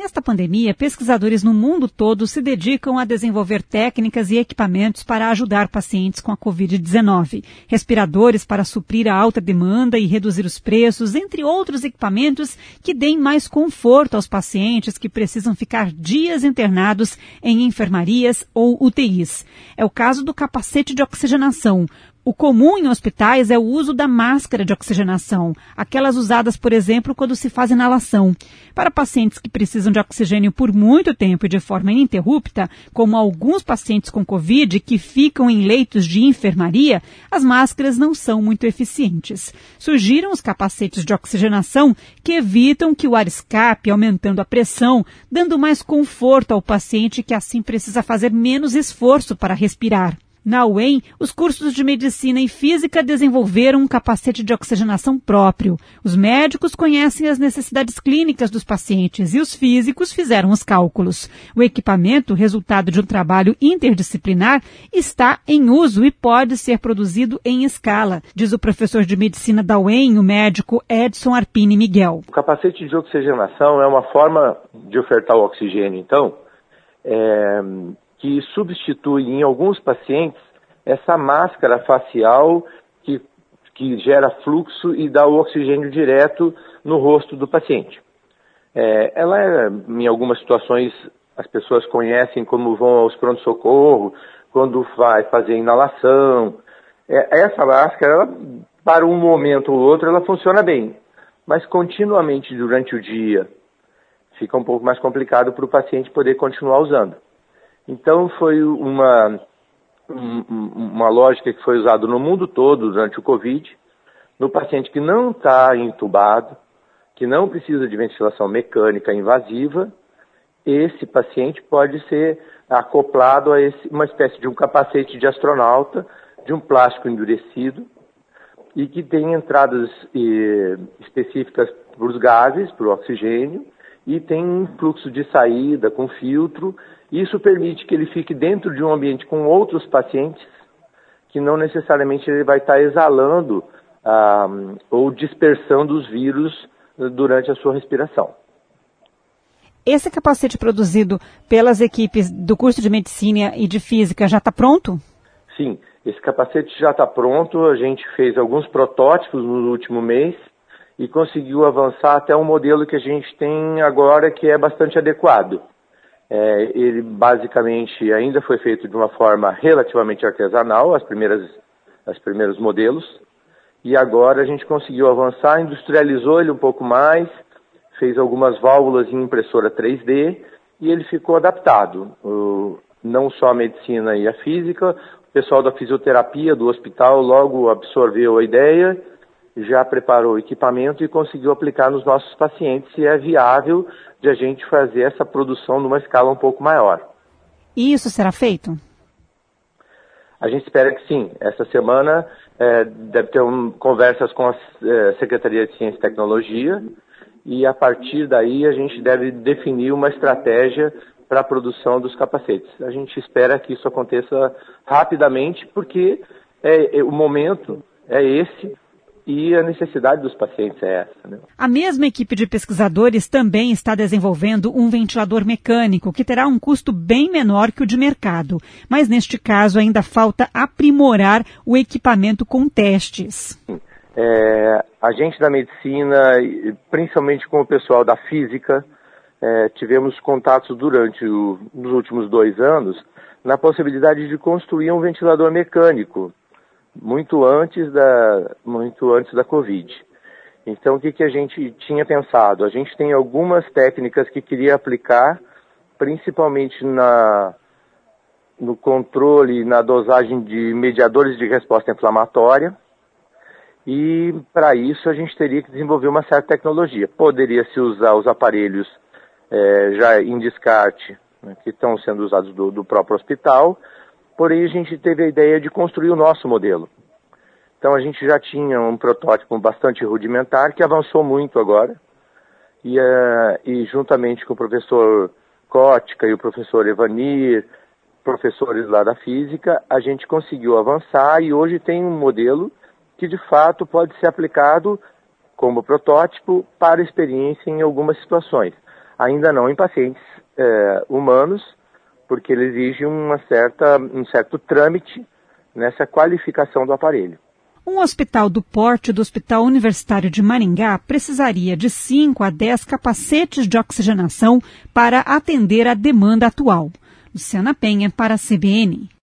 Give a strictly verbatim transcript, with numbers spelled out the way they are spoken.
Nesta pandemia, pesquisadores no mundo todo se dedicam a desenvolver técnicas e equipamentos para ajudar pacientes com a covid dezenove. Respiradores para suprir a alta demanda e reduzir os preços, entre outros equipamentos que deem mais conforto aos pacientes que precisam ficar dias internados em enfermarias ou U T Is. É o caso do capacete de oxigenação. O comum em hospitais é o uso da máscara de oxigenação, aquelas usadas, por exemplo, quando se faz inalação. Para pacientes que precisam de oxigênio por muito tempo e de forma ininterrupta, como alguns pacientes com Covid que ficam em leitos de enfermaria, as máscaras não são muito eficientes. Surgiram os capacetes de oxigenação que evitam que o ar escape, aumentando a pressão, dando mais conforto ao paciente que assim precisa fazer menos esforço para respirar. Na U E M, os cursos de Medicina e Física desenvolveram um capacete de oxigenação próprio. Os médicos conhecem as necessidades clínicas dos pacientes e os físicos fizeram os cálculos. O equipamento, resultado de um trabalho interdisciplinar, está em uso e pode ser produzido em escala, diz o professor de Medicina da U E M, o médico Edson Arpini Miguel. O capacete de oxigenação é uma forma de ofertar o oxigênio, então, é... que substitui em alguns pacientes essa máscara facial que, que gera fluxo e dá o oxigênio direto no rosto do paciente. É, ela, é, em algumas situações, as pessoas conhecem como vão aos pronto-socorro, quando vai fazer inalação. É, essa máscara, ela, para um momento ou outro, ela funciona bem, mas continuamente durante o dia fica um pouco mais complicado para o paciente poder continuar usando. Então foi uma, uma lógica que foi usada no mundo todo durante o Covid, no paciente que não está entubado, que não precisa de ventilação mecânica invasiva, esse paciente pode ser acoplado a esse, uma espécie de um capacete de astronauta, de um plástico endurecido, e que tem entradas eh, específicas para os gases, para o oxigênio, e tem um fluxo de saída com filtro. Isso permite que ele fique dentro de um ambiente com outros pacientes, que não necessariamente ele vai estar exalando ah, ou dispersando os vírus durante a sua respiração. Esse capacete produzido pelas equipes do curso de Medicina e de Física já está pronto? Sim, esse capacete já está pronto. A gente fez alguns protótipos no último mês e conseguiu avançar até um modelo que a gente tem agora que é bastante adequado. É, ele basicamente ainda foi feito de uma forma relativamente artesanal, as primeiras, os primeiros modelos, e agora a gente conseguiu avançar, industrializou ele um pouco mais, fez algumas válvulas em impressora três D e ele ficou adaptado. O, não só a medicina e a física, o pessoal da fisioterapia do hospital logo absorveu a ideia, já preparou o equipamento e conseguiu aplicar nos nossos pacientes, e é viável de a gente fazer essa produção numa escala um pouco maior. E isso será feito? A gente espera que sim. Essa semana é, deve ter um, conversas com a é, Secretaria de Ciência e Tecnologia, e a partir daí a gente deve definir uma estratégia para a produção dos capacetes. A gente espera que isso aconteça rapidamente, porque é, é, o momento é esse, e a necessidade dos pacientes é essa, né? A mesma equipe de pesquisadores também está desenvolvendo um ventilador mecânico que terá um custo bem menor que o de mercado. Mas neste caso ainda falta aprimorar o equipamento com testes. É, a gente da medicina, principalmente com o pessoal da física, é, tivemos contatos durante o, nos últimos dois anos na possibilidade de construir um ventilador mecânico. Muito antes da, muito antes da Covid. Então, o que, que a gente tinha pensado? A gente tem algumas técnicas que queria aplicar, principalmente na, no controle, na dosagem de mediadores de resposta inflamatória, e para isso a gente teria que desenvolver uma certa tecnologia. Poderia-se usar os aparelhos é, já em descarte, né, que estão sendo usados do, do próprio hospital. Porém, a gente teve a ideia de construir o nosso modelo. Então, a gente já tinha um protótipo bastante rudimentar, que avançou muito agora. E, uh, e juntamente com o professor Cótica e o professor Evanir, professores lá da física, a gente conseguiu avançar e hoje tem um modelo que, de fato, pode ser aplicado como protótipo para experiência em algumas situações. Ainda não em pacientes é, humanos, porque ele exige uma certa, um certo trâmite nessa qualificação do aparelho. Um hospital do porte do Hospital Universitário de Maringá precisaria de cinco a dez capacetes de oxigenação para atender a demanda atual. Luciana Penha, para a C B N.